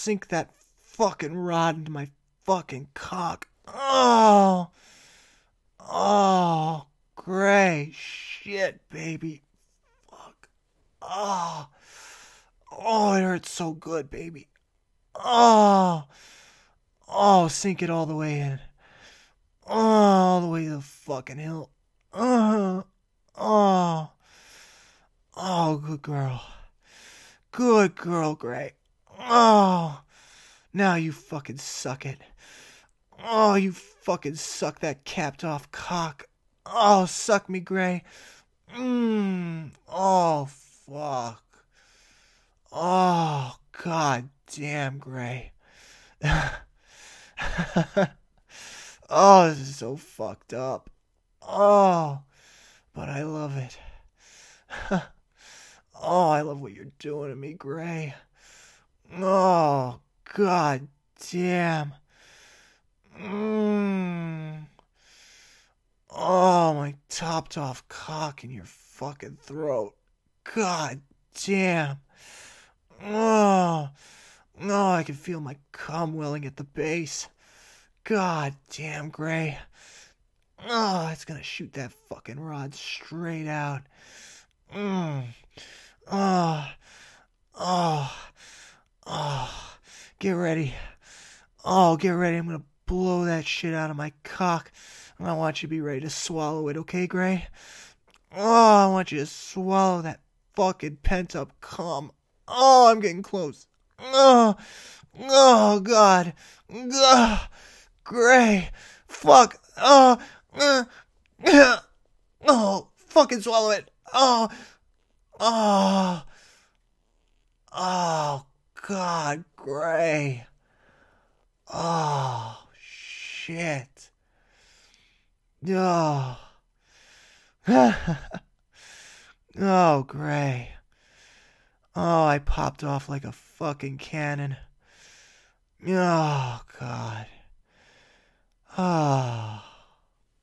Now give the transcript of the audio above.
sink that fucking rod into my fucking cock. Oh. Oh, Gray. Shit, baby. Fuck. Oh. Oh, it hurts so good, baby. Oh. Oh, sink it all the way in. Oh, all the way to the fucking hill. Oh. Oh. Oh, good girl. Good girl, Gray. Oh. Now you fucking suck it. Oh, you fucking suck that capped off cock. Oh, suck me, Gray. Oh, fuck. Oh, god damn, Gray. Oh, this is so fucked up. Oh, but I love it. Oh, I love what you're doing to me, Gray. Oh, god damn. Oh, my topped off cock in your fucking throat. God damn. Oh, oh, I can feel my cum welling at the base. God damn, Gray. Oh, it's gonna shoot that fucking rod straight out. Oh, oh, oh. Get ready. Oh, get ready. I'm gonna blow that shit out of my cock. And I want you to be ready to swallow it, okay, Gray? Oh, I want you to swallow that fucking pent-up cum. Oh, I'm getting close. Oh, oh, God. Gray. Fuck. Oh, oh, fucking swallow it. Oh, oh, oh, God, Gray. Oh, shit. Oh. Oh, Gray. Oh, I popped off like a fucking cannon. Oh, God. Oh.